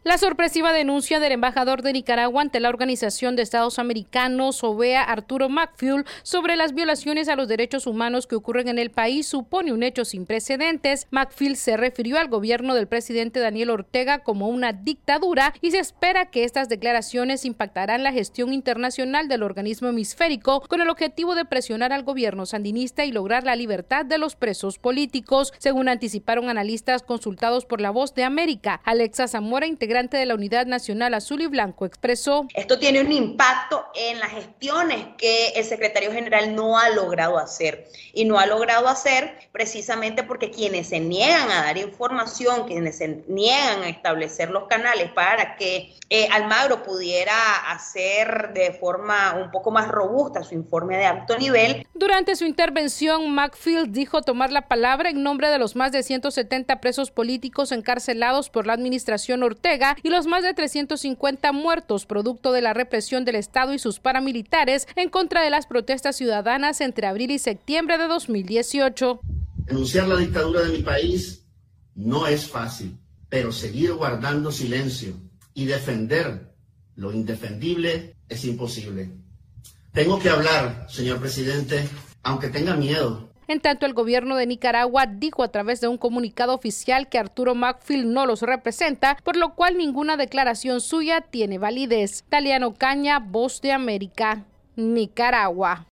La sorpresiva denuncia del embajador de Nicaragua ante la Organización de Estados Americanos, OEA, Arturo Macfield, sobre las violaciones a los derechos humanos que ocurren en el país supone un hecho sin precedentes. Macfield se refirió al gobierno del presidente Daniel Ortega como una dictadura y se espera que estas declaraciones impactarán la gestión internacional del organismo hemisférico con el objetivo de presionar al gobierno sandinista y lograr la libertad de los presos políticos, según anticiparon analistas consultados por La Voz de América. Alexa Zamora, integrante de la Unidad Nacional Azul y Blanco, expresó: esto tiene un impacto en las gestiones que el secretario general no ha logrado hacer, y no ha logrado hacer precisamente porque quienes se niegan a dar información, quienes se niegan a establecer los canales para que Almagro pudiera hacer de forma un poco más robusta su informe de alto nivel. Durante su intervención, Macfield dijo tomar la palabra en nombre de los más de 170 presos políticos encarcelados por la administración Ortega y los más de 350 muertos producto de la represión del Estado y sus paramilitares en contra de las protestas ciudadanas entre abril y septiembre de 2018. Denunciar la dictadura de mi país no es fácil, pero seguir guardando silencio y defender lo indefendible es imposible. Tengo que hablar, señor presidente, aunque tenga miedo. En tanto, el gobierno de Nicaragua dijo a través de un comunicado oficial que Arturo Macfield no los representa, por lo cual ninguna declaración suya tiene validez. Taliano Caña, Voz de América, Nicaragua.